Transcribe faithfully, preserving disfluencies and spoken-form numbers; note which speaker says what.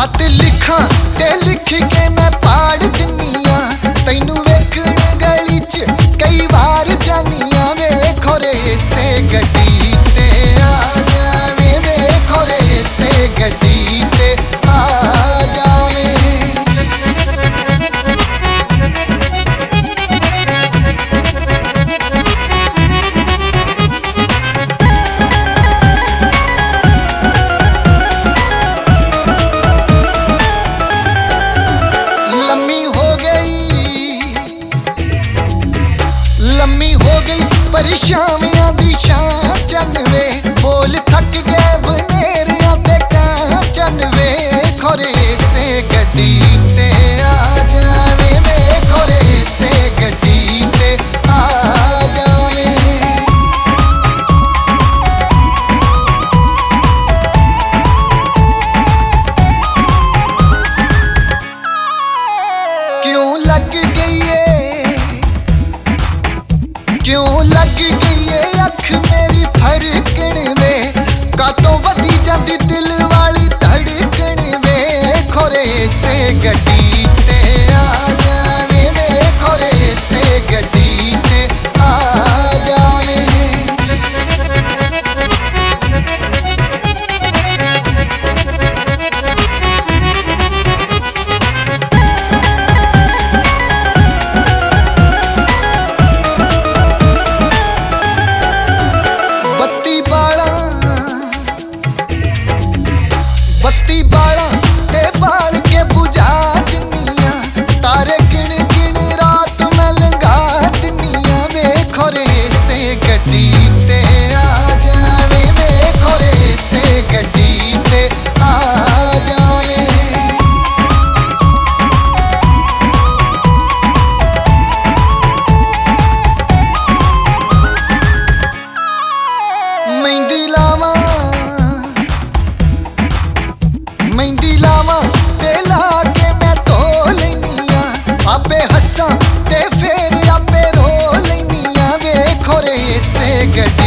Speaker 1: खत लिखा ते लिख के मैं पाड़ दिनिया तैनू वेखण गली च कई बार जानिया वे खोरे से गड्डी ते आ जावे वे खोरे से गड्डी ते आ जावे। लम्मी हो गई परेशानियां दी शां चनवे बोल थक गए बनेरिया ते कां चनवे खोरे से गड्डी ते आ जावे वे खोरे से गड्डी ते आ जावे। क्यों लग गई है क्यों लग गई है अख मेरी फरकण वे कातों वधी जाती दिल वाली धड़कन वे खोरे से गड्डी ते आ जावे वे खोरे से गड्डी ते आ जावे। बत्ती बाला ते बाल के बुझा दिनिया तारे गिन गिन रात में लंघा दिनिया वे खोरे से गड्डी ते आ जावे वे खोरे से गड्डी ते आ जावे। मेहंदी लावा मेहंदी लावा ते ला के मैं धो लैनिया आपे हस्सां ते फिर आपे रो लैनिया वे खोरे से गड्डी